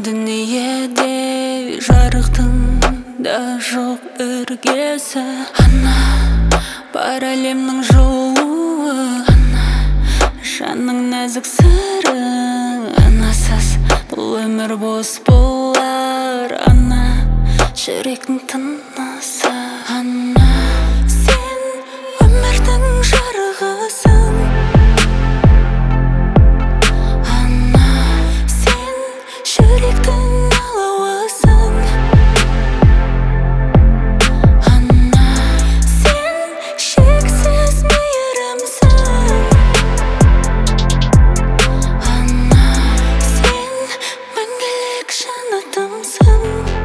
дүниеде жарықтың да жоқ іргесі. Ана бар әлемнің жылуы, ана жанның нәзік сыры. Анасыз бұл өмір бос болар, ана жүректің тынысы. Ана сен өмірдің жарығысың, ана сен жүректің алауысың. Ана сен шексіз мейірімсің, ана сен мәңгілік жанатымсың.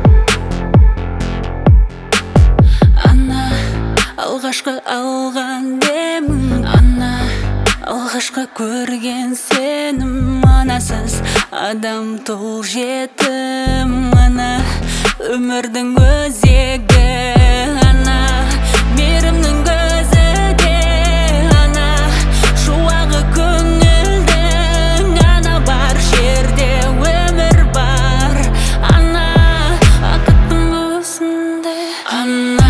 Ана алғашқы алған демің, ана алғашқы көрген сенім. Анасыз адам тұл жетім, ана өмірдің өзегі. Ана мейірімнің көзі де, ана шуағы көңілдің. Ана бар жерде өмір бар, ана бақыттың өзінде. Ана